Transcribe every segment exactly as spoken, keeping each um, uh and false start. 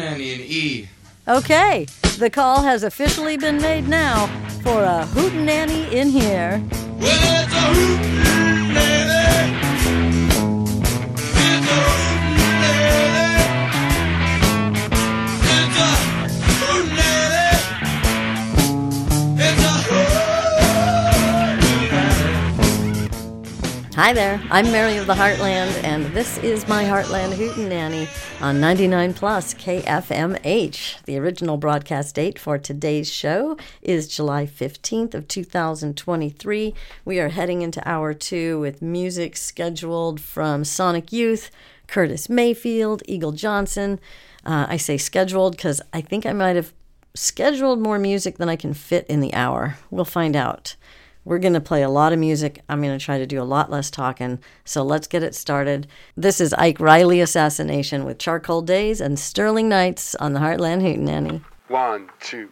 Hootenanny and E. Okay, the call has officially been made now for a Hootenanny in here. Well, it's a Hootenanny. It's a Hootenanny. It's a Hootenanny. It's a Hootenanny. Hi there, I'm Mary of the Heartland, and this is my Heartland Hootenanny on ninety-nine plus K F M H. The original broadcast date for today's show is July fifteenth of two thousand twenty-three. We are heading into hour two with music scheduled from Sonic Youth, Curtis Mayfield, Eagle Johnson. Uh, I say scheduled because I think I might have scheduled more music than I can fit in the hour. We'll find out. We're going to play a lot of music. I'm going to try to do a lot less talking. So let's get it started. This is Ike Riley Assassination with Charcoal Days and Sterling Nights on the Heartland Hootenanny. One, two.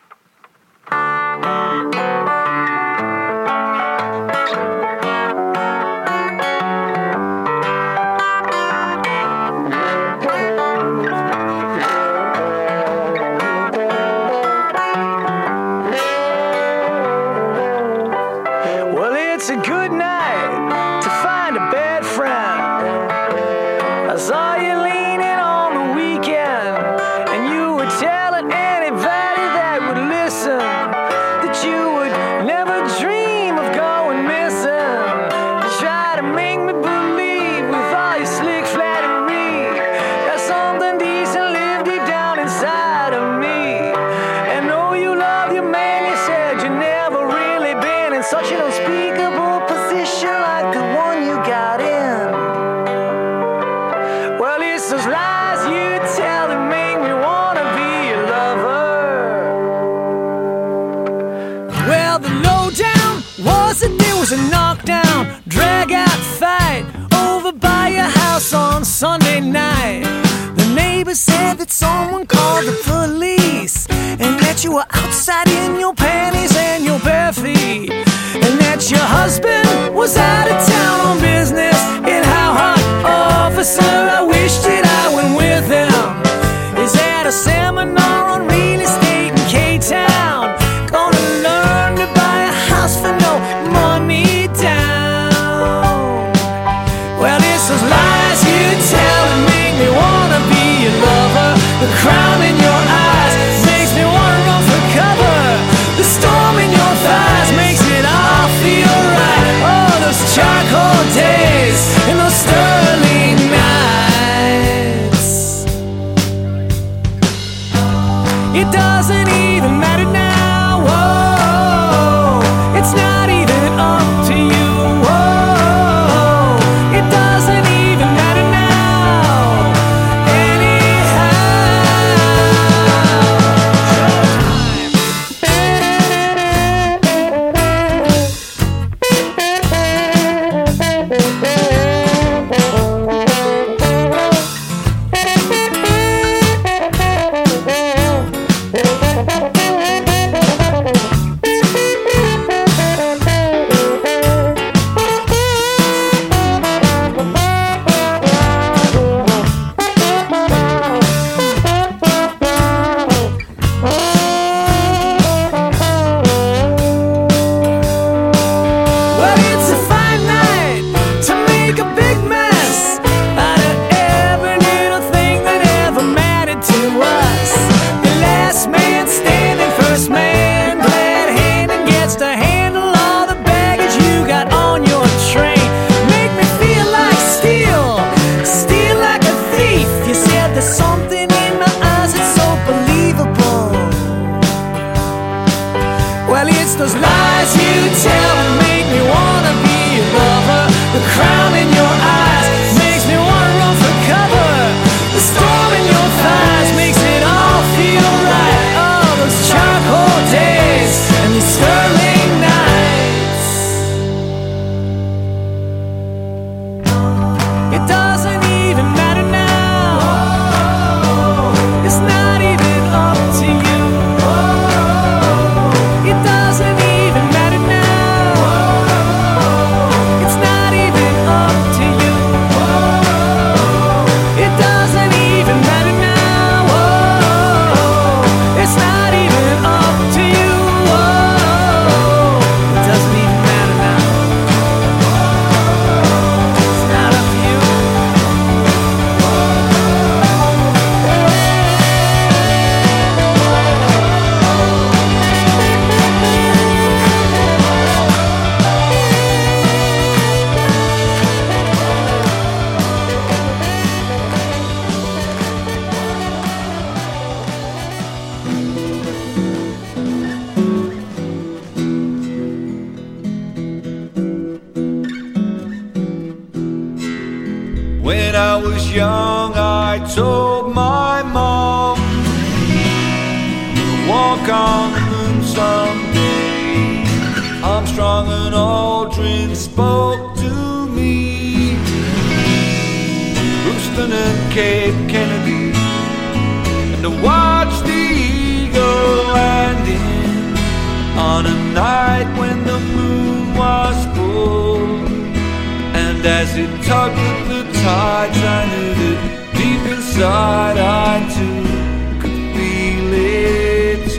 It's a good night to find a bad friend. I saw you leaning on the weekend, and you were telling anybody that would listen that you would never dream of going missing. You try to make me believe with all your slick flattery that something decent lived deep down inside of me. And oh, you love your man, you said you never really been in such an unspeakable like the one you got in. Well, it's those lies you tell that make me wanna be your lover. Well, the lowdown was that there was a knockdown, drag-out fight over by your house on Sunday night. The neighbor said that someone called the police and that you were outside in your panties and your bare feet, and that your husband was out of town on business. And how hot, officer, I wish that I went with him. Is at a seminar on real estate in K-Town, gonna learn to buy a house for no money down. Well, it's those lies you tell that make me wanna be your lover. The crime in your eyes makes me wanna run for cover. The storm in your thighs makes it all feel right. Oh, those charcoal days and those sterling nights. When I was young, I told my mom, we'll walk on the moon someday. Armstrong and Aldrin spoke to me, Houston and Cape Kennedy, and to watch the Eagle landing on a night when the moon was full. And as it tugged at the tides, I knew that deep inside I too could feel its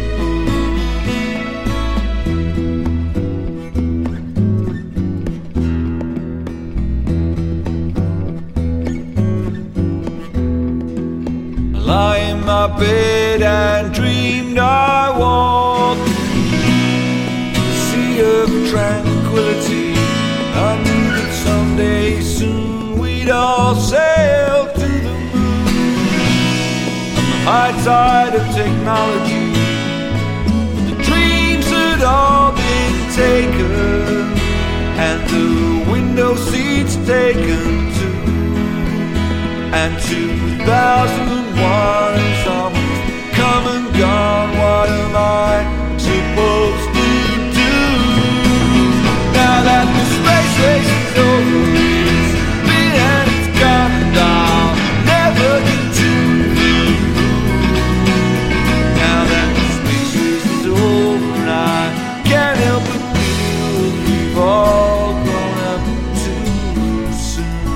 pull. I lie in my bed and dreamed I walked a sea of tranquility. I knew that someday soon we'd all sail to the moon. On the high tide of technology, the dreams had all been taken, and the window seats taken too. And two thousand one is almost come and gone. What am I supposed to do now that the space race is over? It's been and it's gone, and I'll never get to the moon. Now that the space race is over, and I can't help but feel we've all grown up too soon.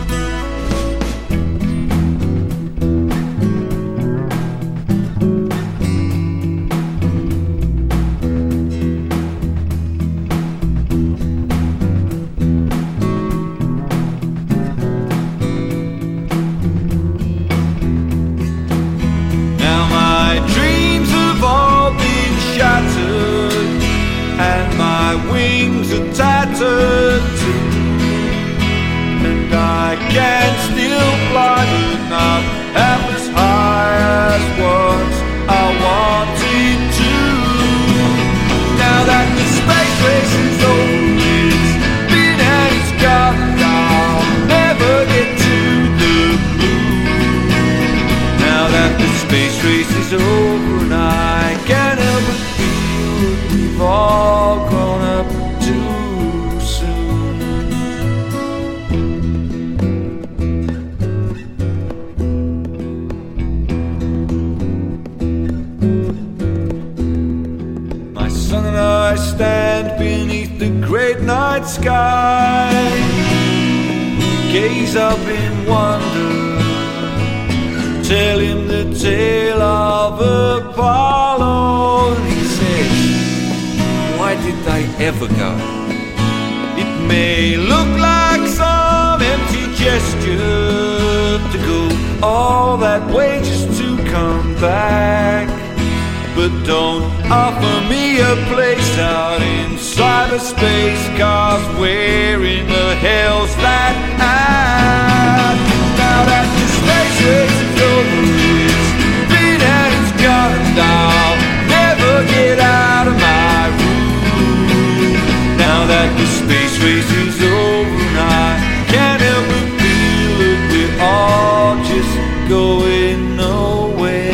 Tattered too, and I can still fly, but not half as high as once I wanted to. Now that the space race is over, it's been and it's gone, and I'll never get to the moon. Now that the space race is over, and I can't help but feel we've all grown up too. I stand beneath the great night sky, gaze up in wonder, tell him the tale of Apollo. And he says, why did they ever go? It may look like some empty gesture to go all that way just to come back, but don't offer me a place out in cyberspace, 'cause where in the hell's that at? Now that the space race is over, it's been and it's gone, and I'll never get out of my room. Now that the space race is over, and I can't help but feel that we're all just going nowhere.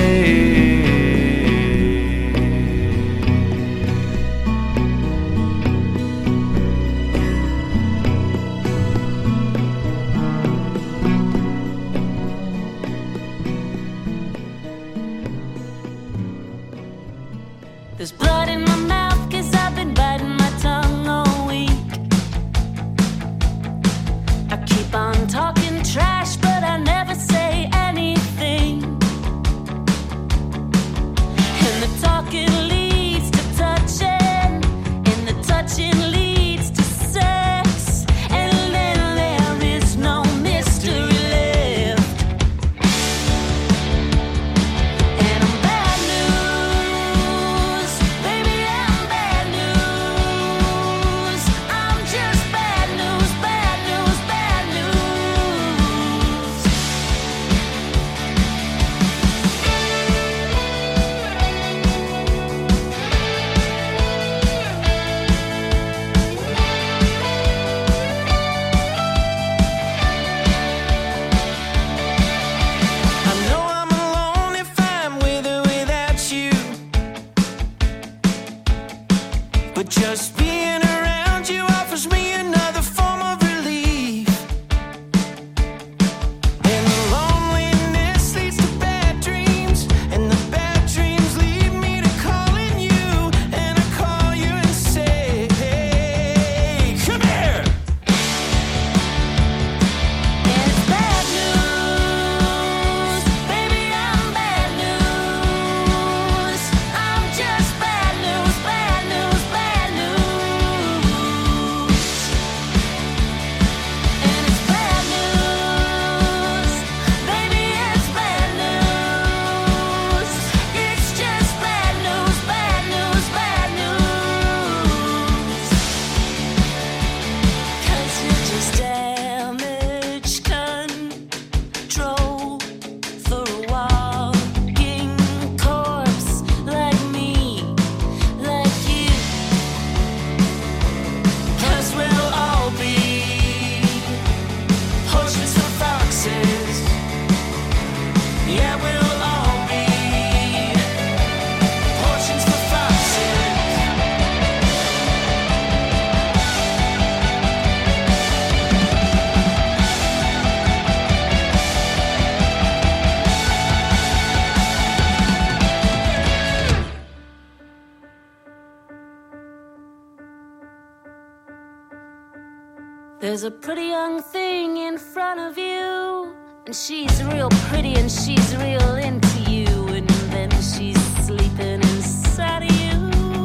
There's a pretty young thing in front of you, and she's real pretty and she's real into you, and then she's sleeping inside of you.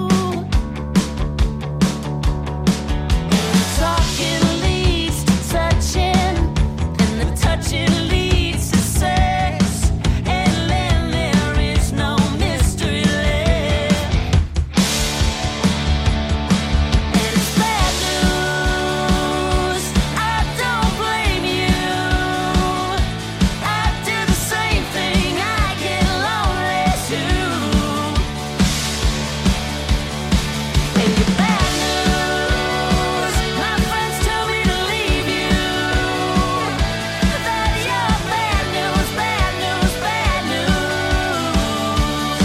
Talking leads to touching, and the touching leads to sex, and then there is no mystery left. And it's bad news, I don't blame you. I do the same thing, I get lonely too. And you're bad news, my friends tell me to leave you. That you're bad news, bad news, bad news.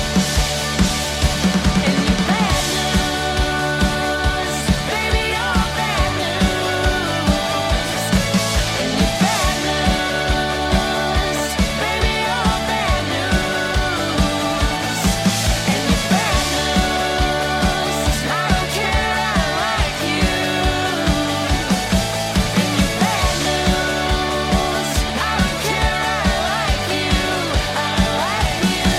And you're bad news, baby, you're bad news. And you're bad news, baby, you're bad news. And you're bad news, I don't care, I like you. And you're bad news, I don't care, I like you. I like you,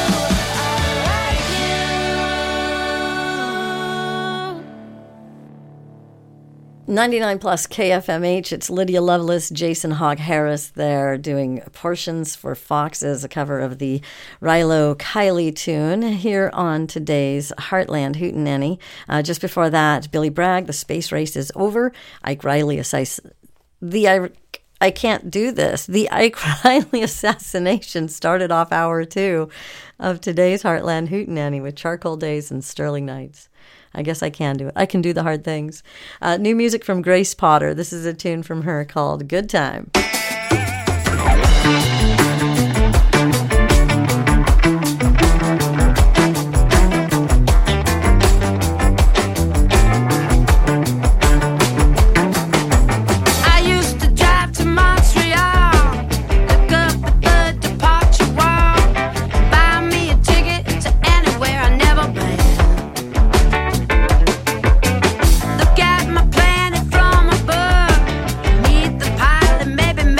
I like you. ninety-nine plus K F M H. It's Lydia Lovelace, Jason Hogg Harris there doing Portions for Foxes, a cover of the Rilo Kiley tune here on today's Heartland Hootenanny. Uh, just before that, Billy Bragg, The Space Race is Over. Ike Riley, assass- the I, I can't do this. The Ike Riley assassination started off hour two of today's Heartland Hootenanny with Charcoal Days and Sterling Nights. I guess I can do it. I can do the hard things. Uh, new music from Grace Potter. This is a tune from her called Good Time. I used to drive to Montreal, look up at the departure wall, buy me a ticket to anywhere I never been. Look at my planet from above, meet the pilot, maybe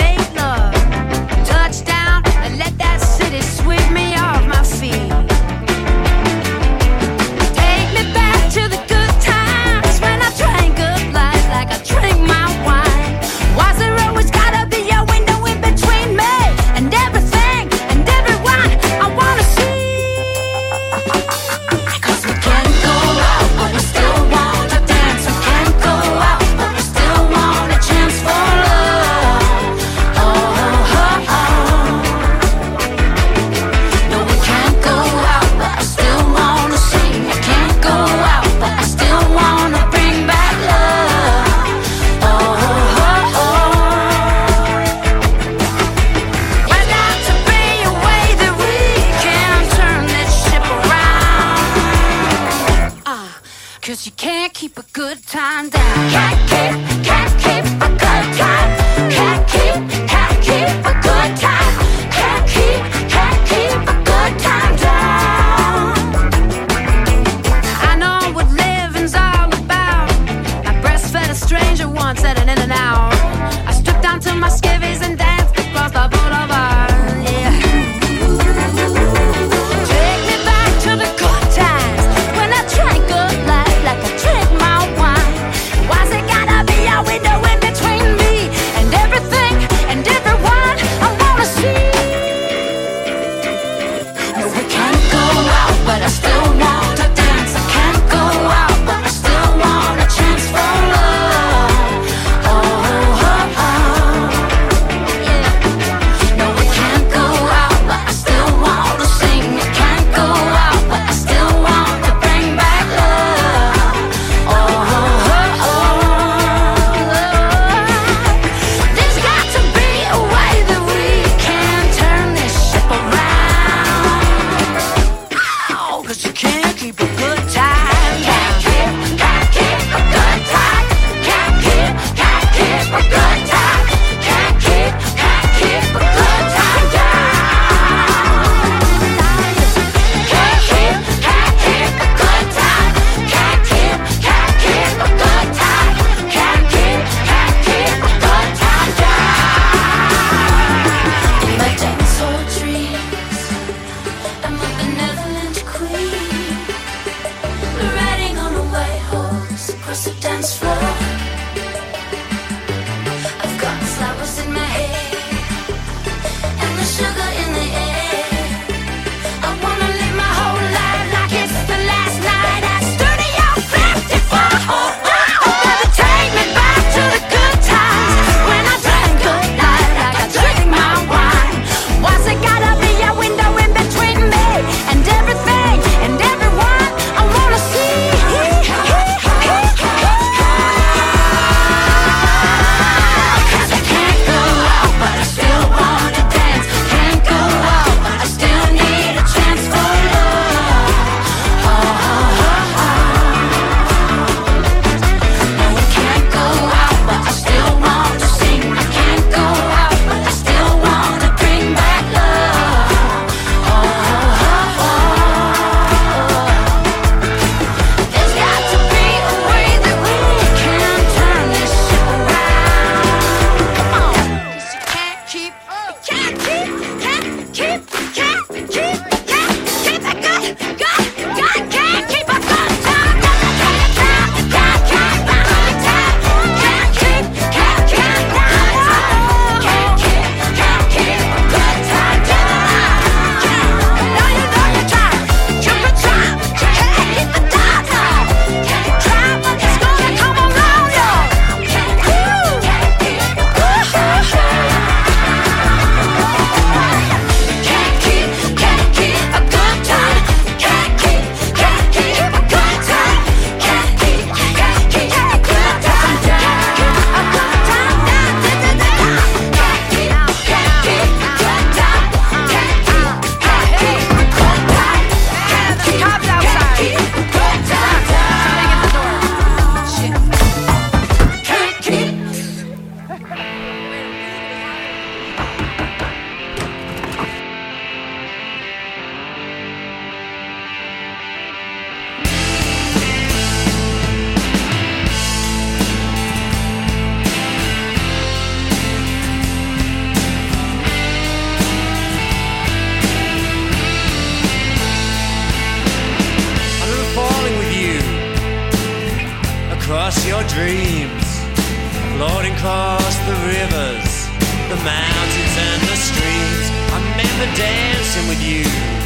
dreams, floating across the rivers, the mountains and the streams. I remember dancing with you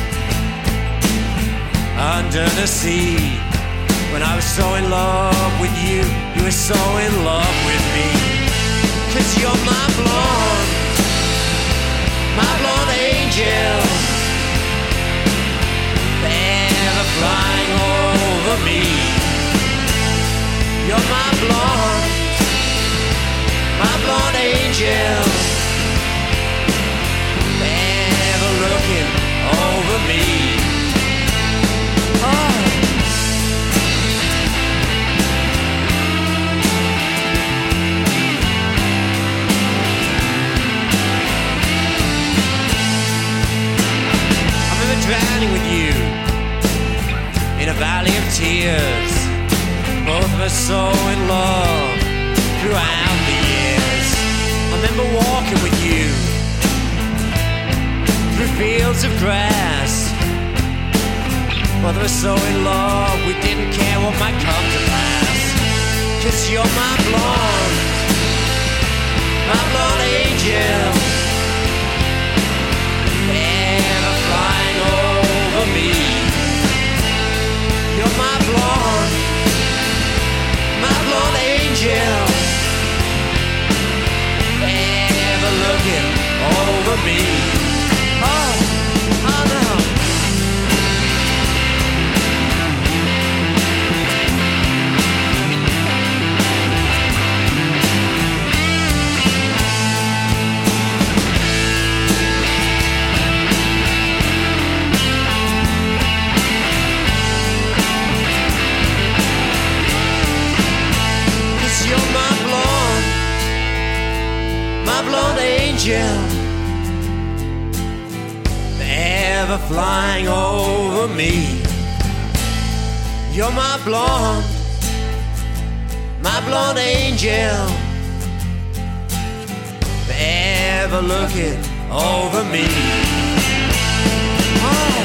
under the sea. When I was so in love with you, you were so in love with me. 'Cause you're my blonde, my blonde angel, ever flying over me. You're my blonde, my blonde angel, ever looking over me. Oh. I remember drowning with you in a valley of tears, both of us so in love throughout the years. I remember walking with you through fields of grass, both of us so in love we didn't care what might come to pass. 'Cause you're my blonde, my blonde angel, ever flying over me. You're my blonde, my blonde angel, ever looking over me. Oh, oh no. You're my blonde, my blonde angel, ever flying over me. You're my blonde, my blonde angel, ever looking over me. Oh.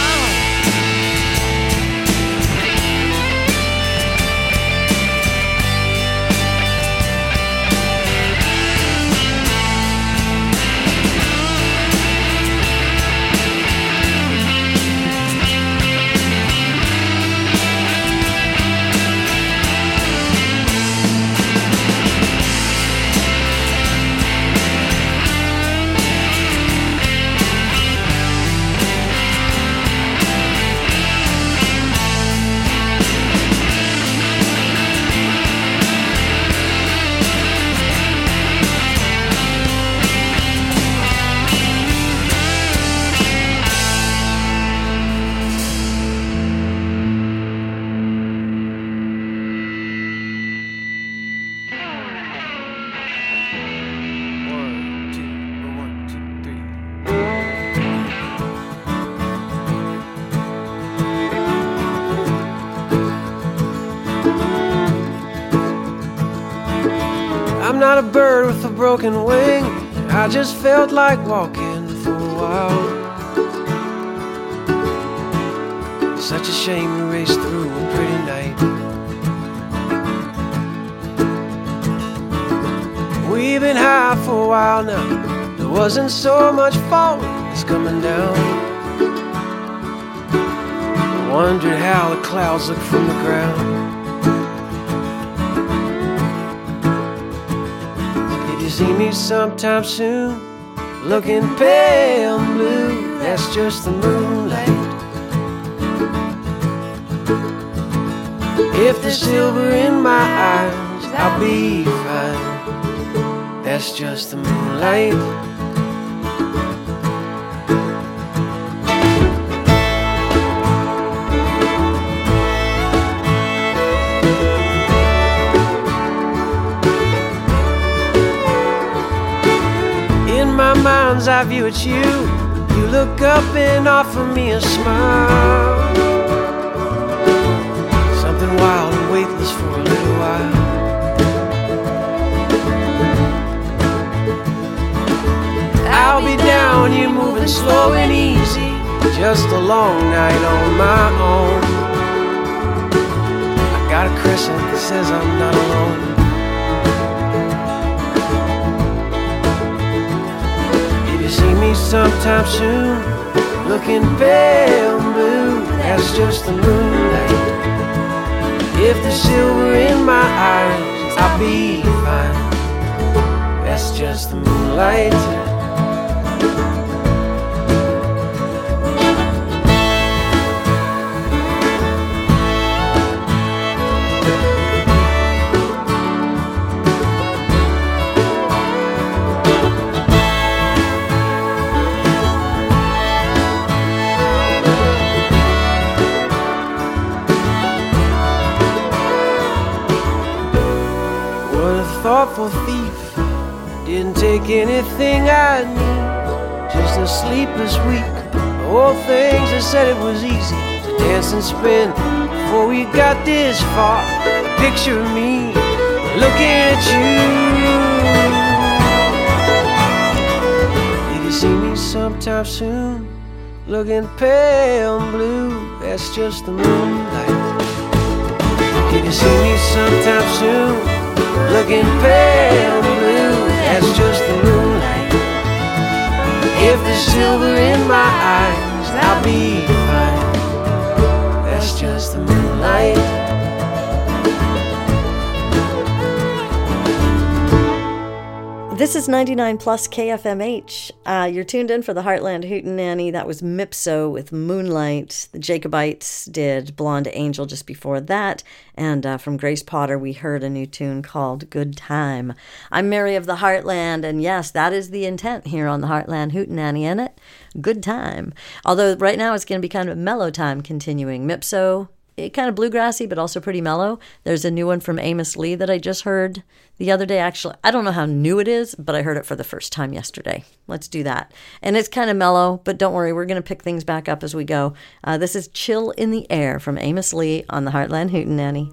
I'm not a bird with a broken wing. I just felt like walking for a while. Such a shame we raced through a pretty night. We've been high for a while now. There wasn't so much falling, it's coming down. I wondered how the clouds look from the ground. See me sometime soon, looking pale and blue. That's just the moonlight. If there's silver in my eyes, I'll be fine. That's just the moonlight. Mind's eye view at you. You look up and offer me a smile. Something wild and weightless for a little while. I'll be down, you're moving slow and easy. Just a long night on my own. I got a crescent that says I'm not alone. If you see me sometime soon, looking pale and blue, that's just the moonlight. If there's silver in my eyes, I'll be fine. That's just the moonlight. Thoughtful thief, didn't take anything I need, just a sleepless week. All things that said it was easy to dance and spin. Before we got this far, a picture of me looking at you. If you see me sometime soon, looking pale and blue, that's just the moonlight. If you see me sometime soon, looking pale and blue, that's just the moonlight. If there's silver in my eyes, I'll be fine. That's just the moonlight. This is ninety-nine plus K F M H. Uh, you're tuned in for the Heartland Hootenanny. That was Mipso with Moonlight. The Jacobites did Blonde Angel just before that. And uh, from Grace Potter, we heard a new tune called Good Time. I'm Mary of the Heartland, and yes, that is the intent here on the Heartland Hootenanny, isn't it? Good time. Although right now it's going to be kind of a mellow time continuing. Mipso, it kind of bluegrassy, but also pretty mellow. There's a new one from Amos Lee that I just heard the other day. Actually, I don't know how new it is, but I heard it for the first time yesterday. Let's do that. And it's kind of mellow, but don't worry, we're going to pick things back up as we go. Uh, this is Chill in the Air from Amos Lee on the Heartland Hootenanny.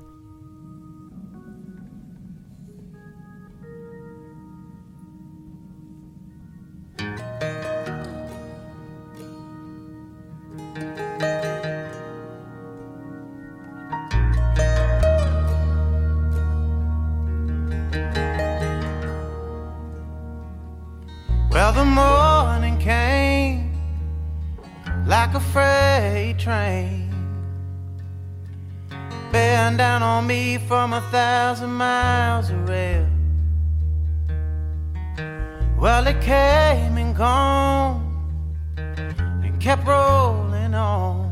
Well, the morning came like a freight train, bearing down on me from a thousand miles away. Well, it came and gone and kept rolling on,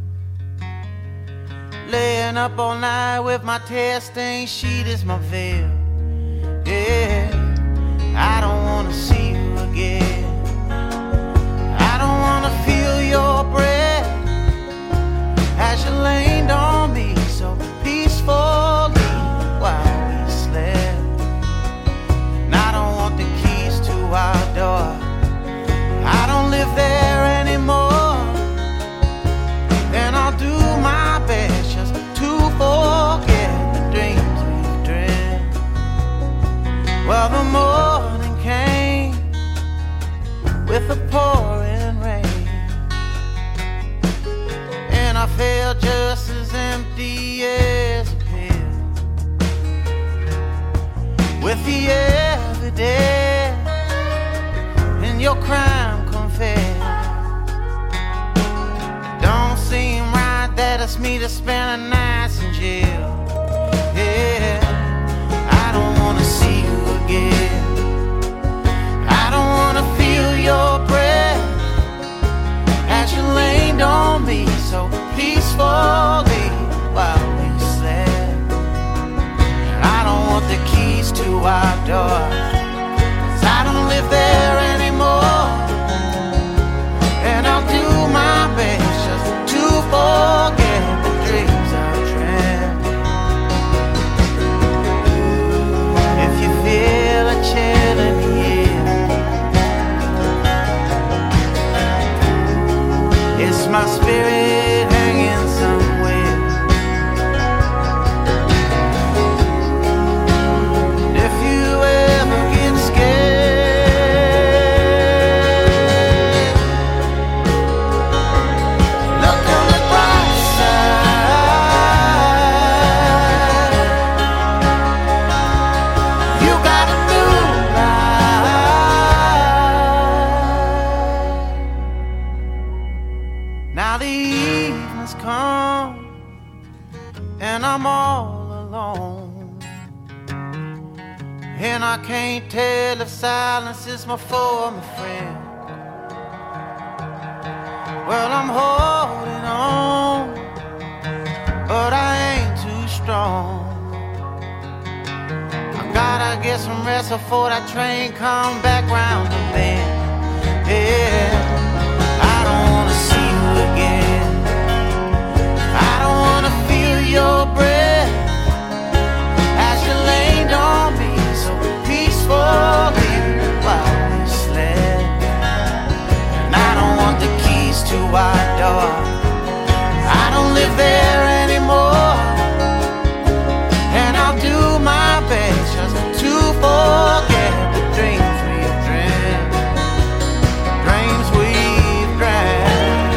laying up all night with my tear-stained sheet as my veil. Yeah, I don't wanna see you again. I don't wanna feel your breath as you leaned on me so peacefully while we slept. And I don't want the keys to our door. I don't live there anymore. And I'll do my best just to forget the dreams we've dreamt. Well, the morning came with a pouring rain, and I felt just as empty as a pill, with the evidence in your crime confessed. Don't seem right that it's me to spend a night in jail. Yeah, I don't wanna see you again. I don't wanna feel your breath as you leaned on me so peacefully while we slept. And I don't want the keys to our door, 'cause I don't live there anymore. And I'll do my best just to forget the dreams I've dreamt. If you feel a chill in the air, it's my spirit hanging somewhere. And if you ever get scared, look on the bright side. Now the evening's come and I'm all alone, and I can't tell if silence is my foe or my friend. Well, I'm holding on, but I ain't too strong. I gotta get some rest before that train come back round the bend. Yeah, I don't wanna see you again. I don't wanna feel your breath as you laid on me so peacefully while we slept. And I don't want the keys to our door. I don't live there anymore, and I'll do my best just to forget the dreams we've dreamt, dreams we've dreamt.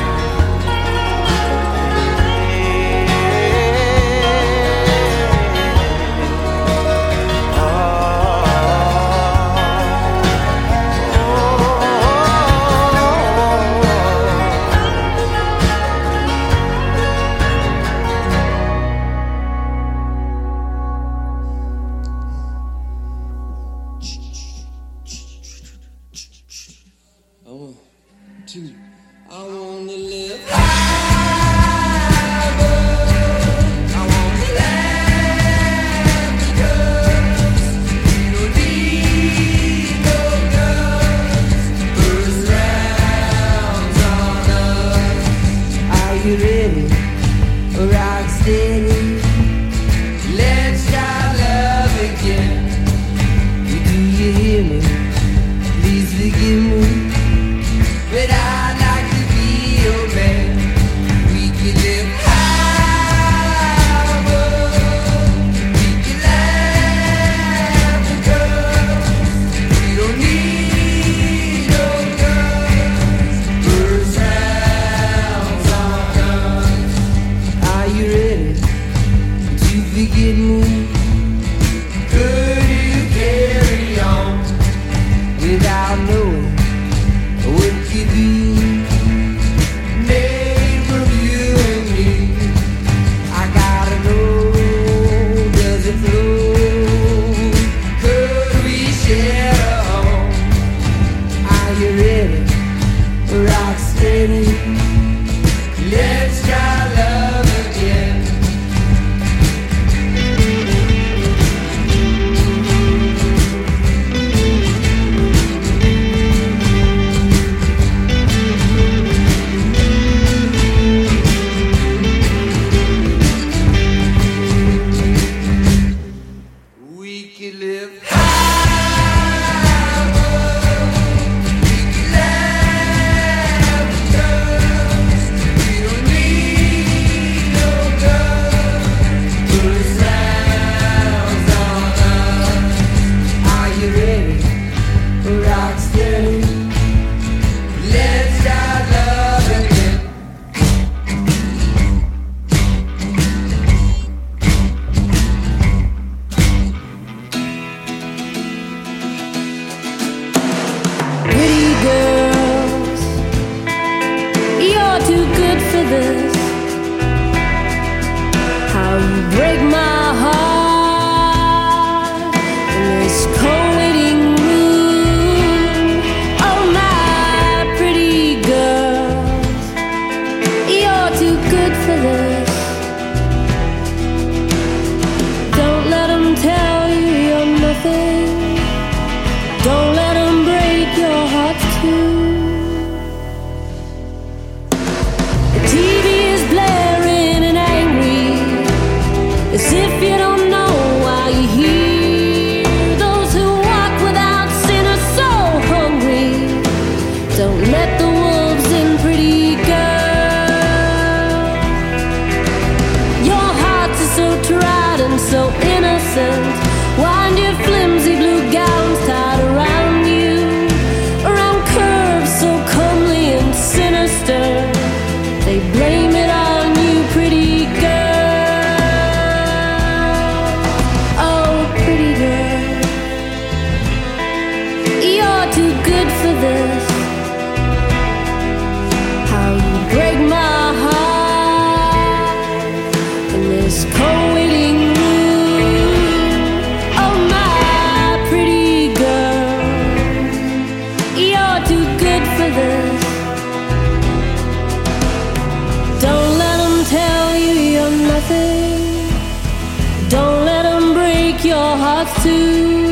Too good for this. How you nothing. Don't let them break your heart too.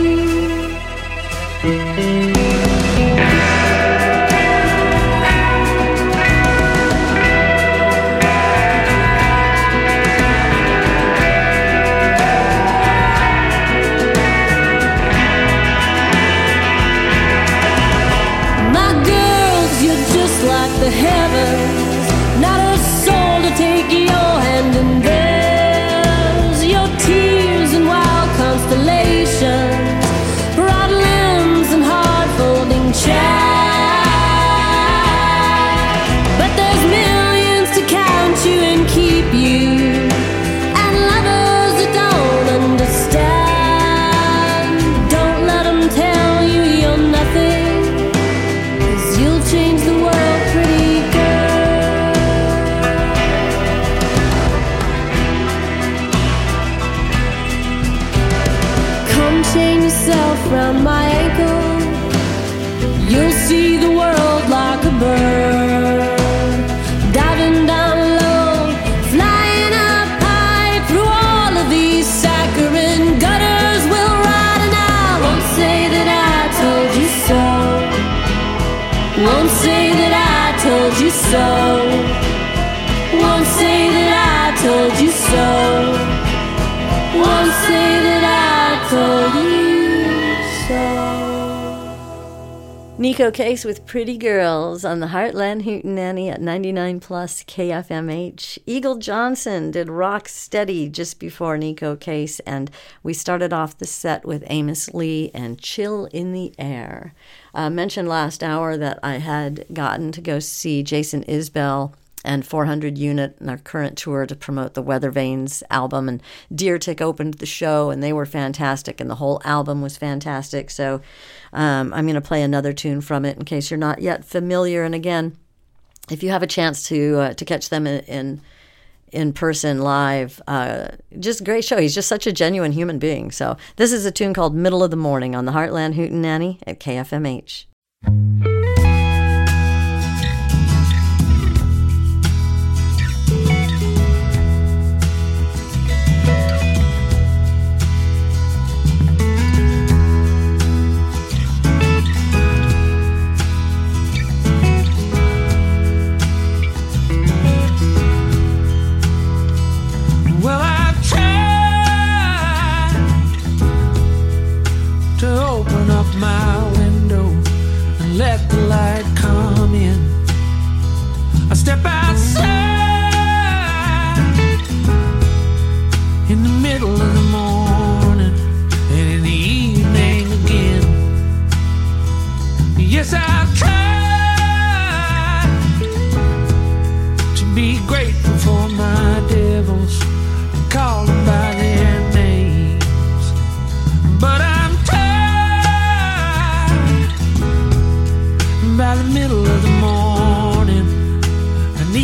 The heavens, not a soul to take your hand in theirs. Your tears and wild constellations, broad limbs and hard folding chairs. But there's millions to count you and keep you, and lovers that don't understand. Don't let them tell you you're nothing, 'cause you'll change the world. Chain yourself round my ankle, you'll see the world like a bird, diving down low, flying up high through all of these saccharine gutters. We'll ride and I won't say that I told you so, won't say that I told you so, won't say that I told you so, won't say that I told you so. Neko Case with Pretty Girls on the Heartland Hootenanny at ninety-nine plus K F M H. Eagle Johnson did Rock Steady just before Neko Case, and we started off the set with Amos Lee and Chill in the Air. I uh, mentioned last hour that I had gotten to go see Jason Isbell and four hundred Unit in our current tour to promote the Weather Vanes album, and Deer Tick opened the show, and they were fantastic, and the whole album was fantastic. So um, I'm going to play another tune from it in case you're not yet familiar. And again, if you have a chance to uh, to catch them in in, in person live, uh, just a great show. He's just such a genuine human being. So this is a tune called Middle of the Morning on the Heartland Hootenanny at K F M H. My window and let the light come in. I step outside in the middle of the morning and in the evening again. Yes, I've tried to be grateful for my devils and call them by their names, but I'm by the middle of the morning, I need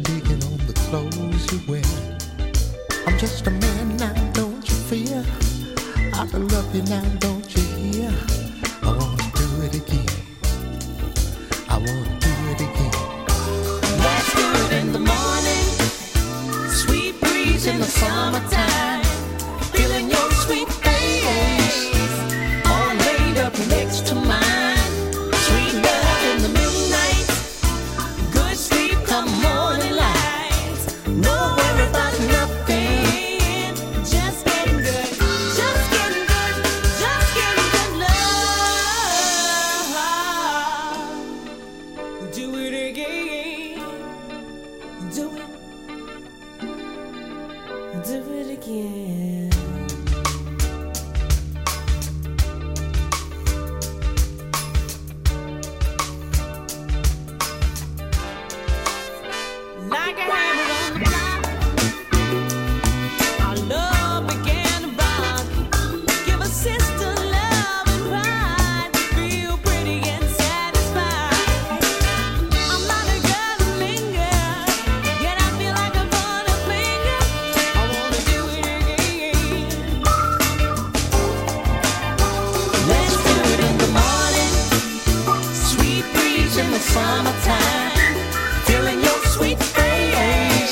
digging on the clothes you wear. I'm just a man now, don't you fear? I love you now, don't you hear? I wanna do it again. I wanna do it again. Let's do it in the morning. Sweet breeze in the summertime. Feeling your sweet face. All laid up next to mine. Sweet love in the midnight. Good sleep come morning light. No worry about nothing. Just getting good. Just getting good. Just getting good love. Do it again. Do it. Do it again. Like a hammer on the block, our love began to rock. Give a sister love and pride. Feel pretty and satisfied. I'm not a girl to linger, yet I feel like I'm gonna finger. I wanna do it again. Let's do it in the morning. Sweet breeze in the summertime. Feeling your sweet face.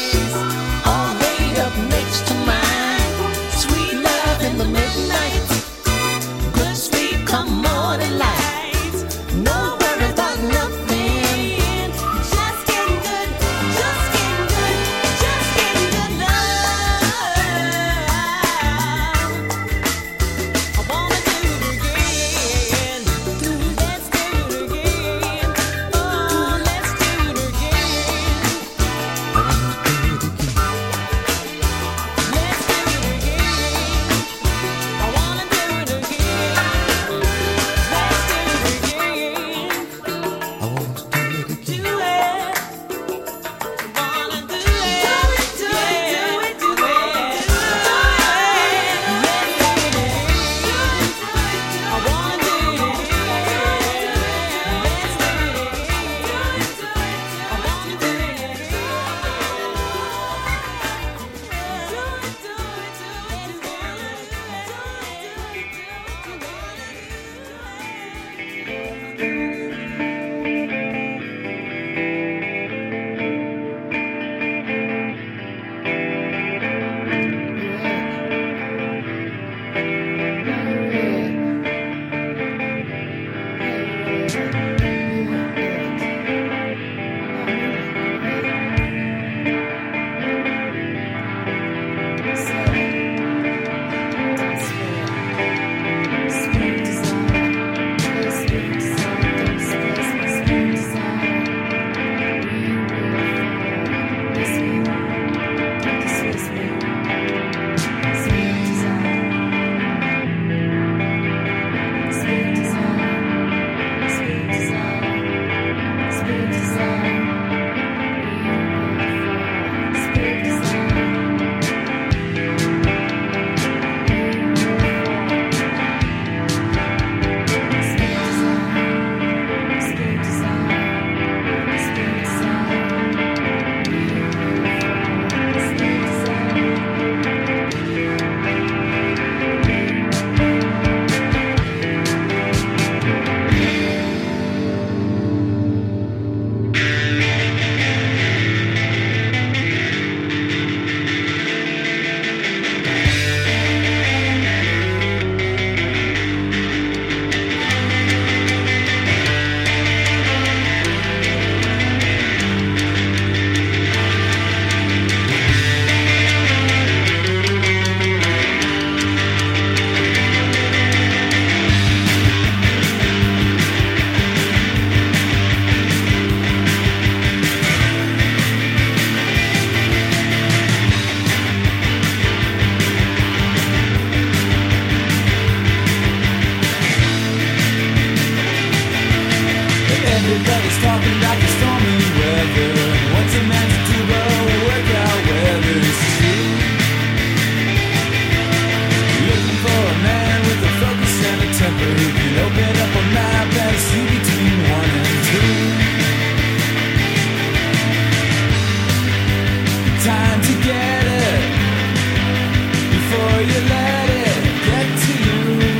time to get it before you let it get to you.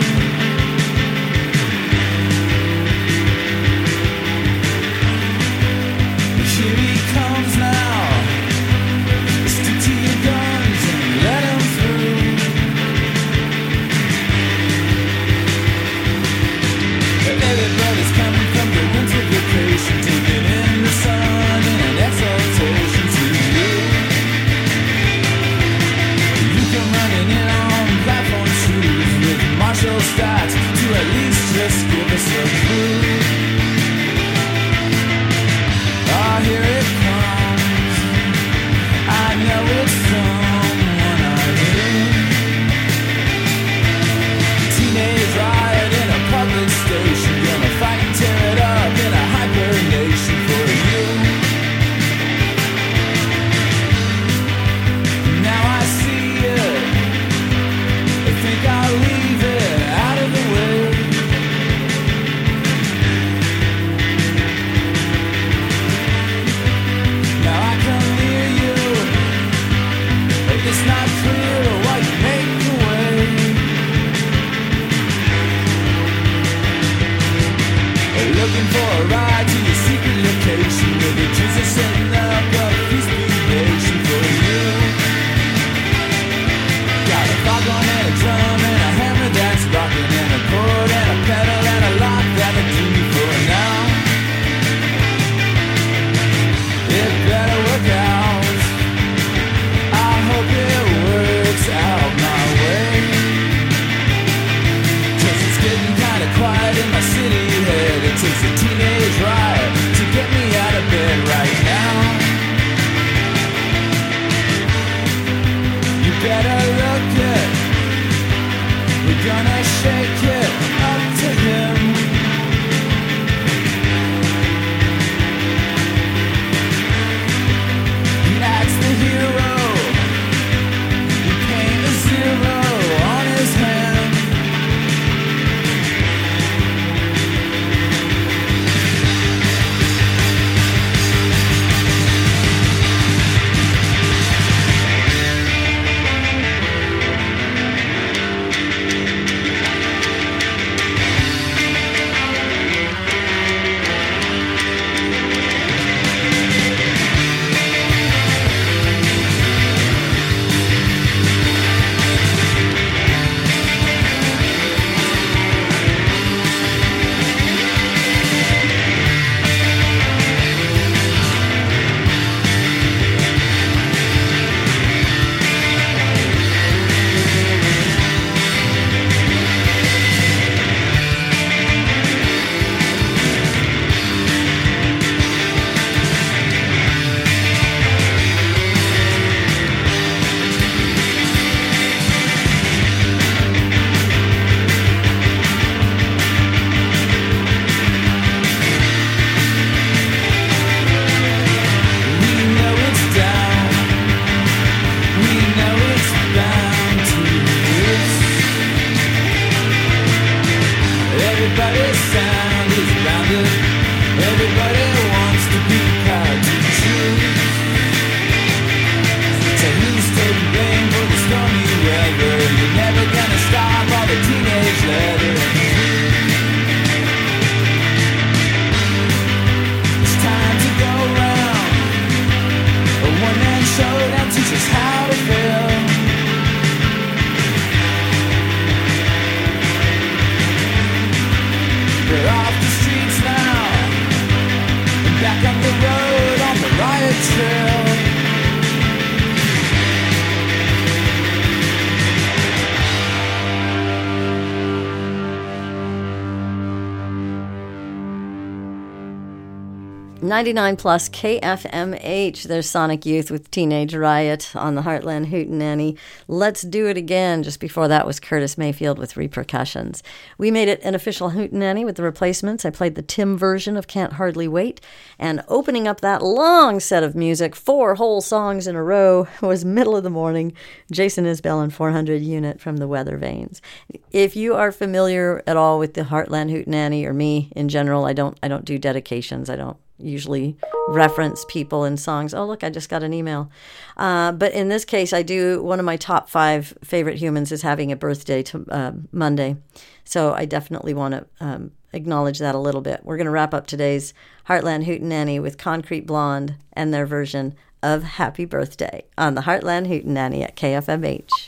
Here he comes now. Stick to your guns and let him through. Everybody's coming from the winter vacation, taking in the sun in an exaltation to you. You come running in on platform shoes with Marshall stats to at least just give us a clue. Oh, here it comes. I know it's someone I knew. Teenage riot in a public station, gonna fight and tear it up in a hibernation for you. Now I see it. I think I'll leave it out of the way. Now I come near you. It's not clear why you make your way. Looking for a ride to your secret location, where the Jews are setting up a feast nation for you. Got a foghorn and a drum and a hammer that's rocking, and a chord and a pedal and a lock that'll do me for now. It better work out. I hope it works out my way. 'Cause it's getting kinda quiet in my city head. It takes a teenage riot to get me out of bed right now. You better look it. We're gonna shake it up to him. He acts the hero. You paint a zero on his hand. ninety-nine plus K F M H. There's Sonic Youth with Teenage Riot on the Heartland Hootenanny. Let's Do It Again. Just before that was Curtis Mayfield with Repercussions. We made it an official Hootenanny with the replacements. I played the Tim version of Can't Hardly Wait. And opening up that long set of music, four whole songs in a row, was Middle of the Morning, Jason Isbell and four hundred Unit from the Weather Vanes. If you are familiar at all with the Heartland Hootenanny or me in general, I don't I don't do dedications. I don't usually reference people in songs. Oh, look, I just got an email. Uh, but in this case, I do, one of my top five favorite humans is having a birthday to uh, Monday. So I definitely want to um, acknowledge that a little bit. We're going to wrap up today's Heartland Hootenanny with Concrete Blonde and their version of Happy Birthday on the Heartland Hootenanny at K F M H.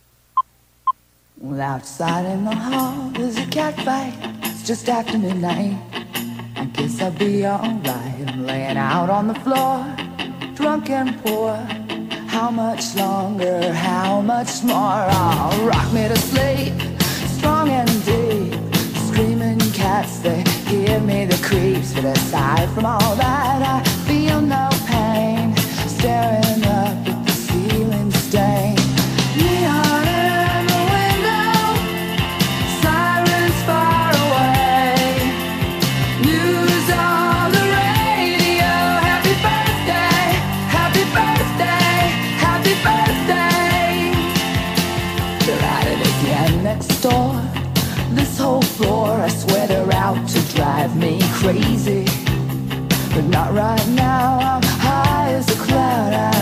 Well, outside in the hall there's a cat fight. It's just after midnight. I guess I'll be alright. I'm laying out on the floor, drunk and poor. How much longer, how much more? Oh, rock me to sleep, strong and deep. Screaming cats, they give me the creeps. But aside from all that, I feel no pain. Staring up at the ceiling stain. Neon in the window, sirens far away. News on the radio. Happy birthday, happy birthday, happy birthday. They're at it again next door. This whole floor, I swear they're out to drive me crazy. But not right now, I'm high as a cloud. I